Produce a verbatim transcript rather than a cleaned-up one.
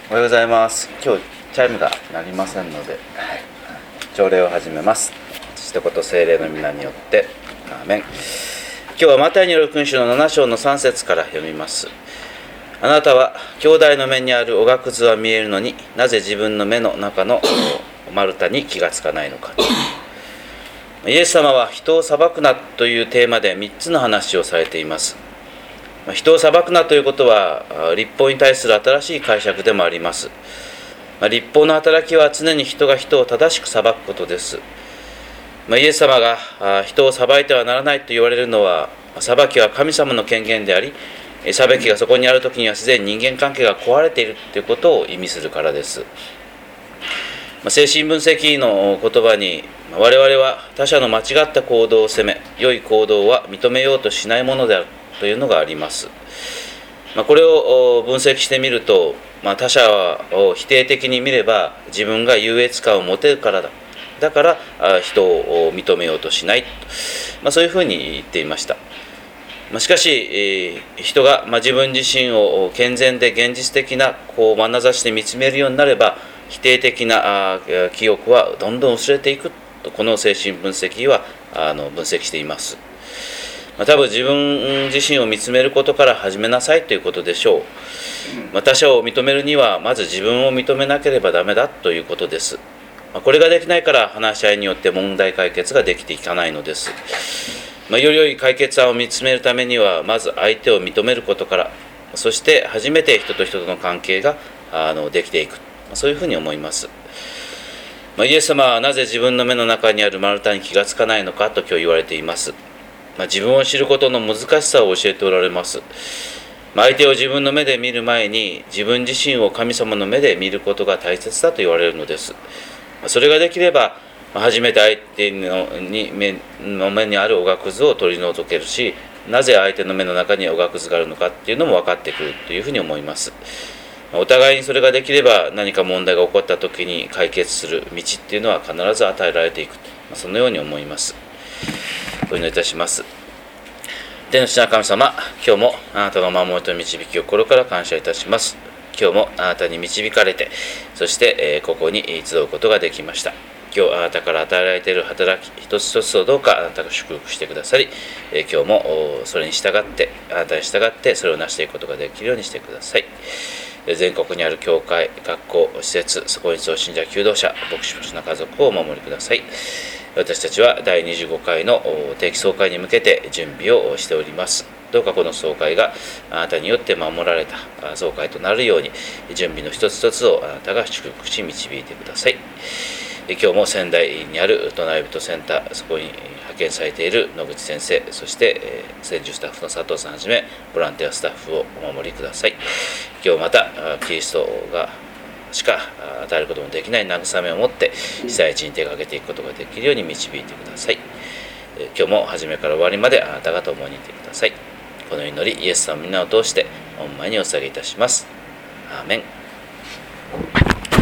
おはようございます。今日チャイムが鳴りませんので、はい、朝礼を始めます。一言聖霊の皆によってアーメン。今日はマタイによる訓詞のなな章のさん節から読みます。あなたは兄弟の目にあるおがくずは見えるのに、なぜ自分の目の中の丸太に気がつかないのか。イエス様は人を裁くなというテーマでみっつの話をされています。人を裁くなということは律法に対する新しい解釈でもあります。律法の働きは常に人が人を正しく裁くことです。イエス様が人を裁いてはならないと言われるのは、裁きは神様の権限であり、裁きがそこにあるときにはすでに人間関係が壊れているということを意味するからです。精神分析の言葉に、我々は他者の間違った行動を責め、良い行動は認めようとしないものであるというのがあります。これを分析してみると、他者を否定的に見れば自分が優越感を持てるからだ、だから人を認めようとしない、まあ、そういうふうに言っていました。しかし人が自分自身を健全で現実的なこう眼差しで見つめるようになれば、否定的な記憶はどんどん薄れていくと、この精神分析はあの分析しています。多分自分自身を見つめることから始めなさいということでしょう。他者を認めるにはまず自分を認めなければダメだということです。これができないから話し合いによって問題解決ができていかないのです。より良い解決案を見つめるためには、まず相手を認めることから、そして初めて人と人との関係があのできていく、そういうふうに思います。イエス様はなぜ自分の目の中にある丸太に気がつかないのかと今日言われています。自分を知ることの難しさを教えておられます。相手を自分の目で見る前に、自分自身を神様の目で見ることが大切だと言われるのです。それができれば、初めて相手のに目の目にあるおがくずを取り除けるし、なぜ相手の目の中におがくずがあるのかっていうのも分かってくるというふうに思います。お互いにそれができれば、何か問題が起こった時に解決する道っていうのは必ず与えられていく、そのように思います。お祈りいたします。天の父なる神様、今日もあなたの守りと導きを心から感謝いたします。今日もあなたに導かれて、そしてここに集うことができました。今日あなたから与えられている働き一つ一つをどうかあなたが祝福してくださり、今日もそれに従って、あなたに従ってそれを成していくことができるようにしてください。全国にある教会、学校、施設、そこに集う信者、求道者、牧師、牧師の家族をお守りください。私たちはだいにじゅうごかいの定期総会に向けて準備をしております。どうかこの総会があなたによって守られた総会となるように、準備の一つ一つをあなたが祝福し導いてください。今日も仙台にある隣人センター、そこに派遣されている野口先生、そして専従スタッフの佐藤さんはじめボランティアスタッフをお守りください。今日またキリストがしか与えることもできない慰めを持って被災地に手がけていくことができるように導いてください。今日も初めから終わりまであなたが共にいてください。この祈りイエス様の皆を通して御前にお捧げいたします。アーメン。